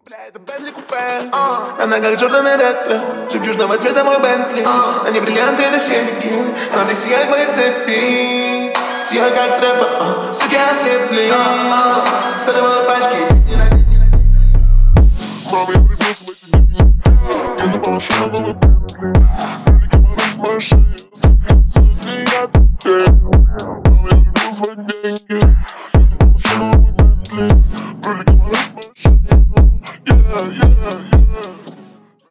Это Бентли купе, она как Джордан и ретро, жемчужного цвета мой Бентли, а не бриллианты, это серьги, она мне сияет мои цепи, сияет как трэпа, суки ослепли, складывала пачки. Мама, я привез в эти деньги, я не помню, что было, великий мороз в моей шее.